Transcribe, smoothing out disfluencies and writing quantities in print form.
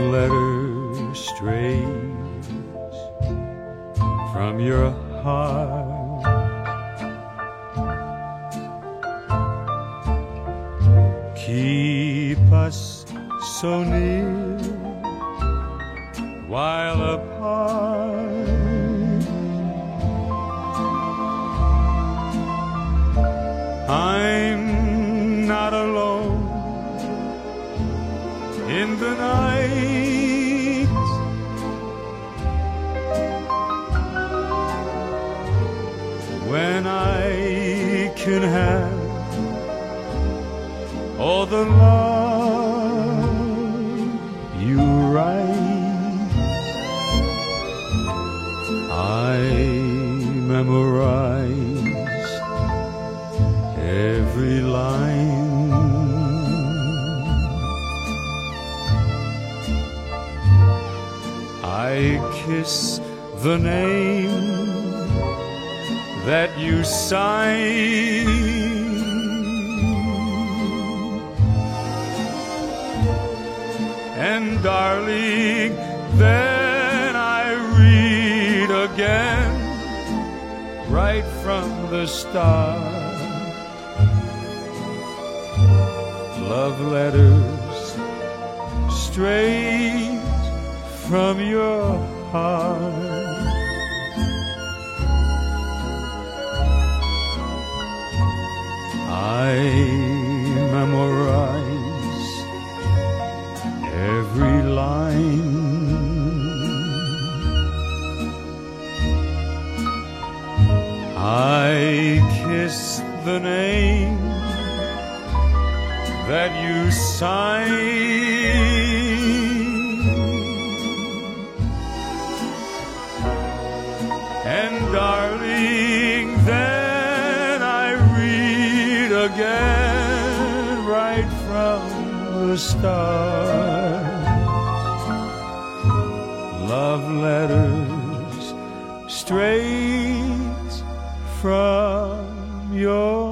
letter straight from your heart. Keep us so near while apart. I'm not alone in the night. When I can have all the love you write, I memorize every line. I kiss the name that you sign, and darling, then I read again right from the start. Love letters straight from your heart. I memorize every line. I kiss the name that you sign, and darling, then I read again right from the start. Love letters straight from your